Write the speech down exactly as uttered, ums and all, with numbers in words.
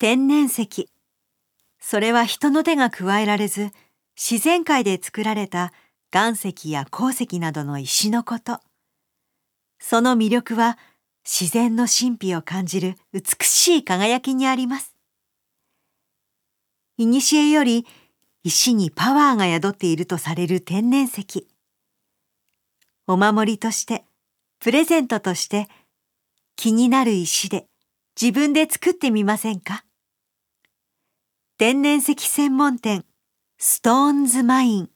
天然石。それは人の手が加えられず、自然界で作られた岩石や鉱石などの石のこと。その魅力は自然の神秘を感じる美しい輝きにあります。いにしえより石にパワーが宿っているとされる天然石。お守りとして、プレゼントとして、気になる石で自分で作ってみませんか？天然石専門店、ストーンズマイン。